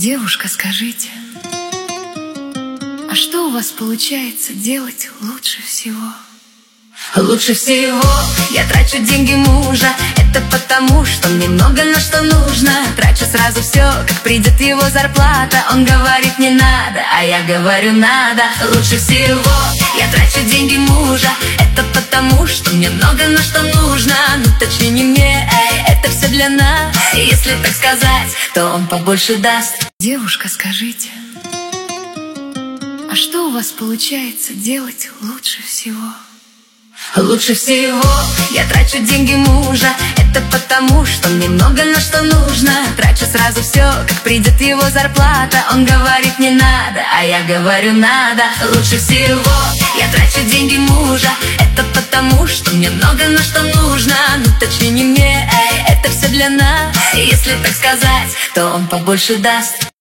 Девушка, скажите, а что у вас получается делать лучше всего? Лучше всего я трачу деньги мужа. Это потому, что мне много на что нужно. Трачу сразу все, как придет его зарплата. Он говорит не надо, а я говорю надо. Лучше всего я трачу деньги мужа. Это потому, что мне много на что нужно. Ну точнее не мне, это все для нас. Если так сказать, то он побольше даст. Девушка, скажите, а что у вас получается делать лучше всего? Лучше всего я трачу деньги мужа. Это потому, что мне много на что нужно. Трачу сразу все, как придет его зарплата. Он говорит не надо, а я говорю надо. Лучше всего я трачу деньги мужа. Это потому, что мне много на что нужно. Ну точнее не мне, это все для нас. Если так сказать, то он побольше даст.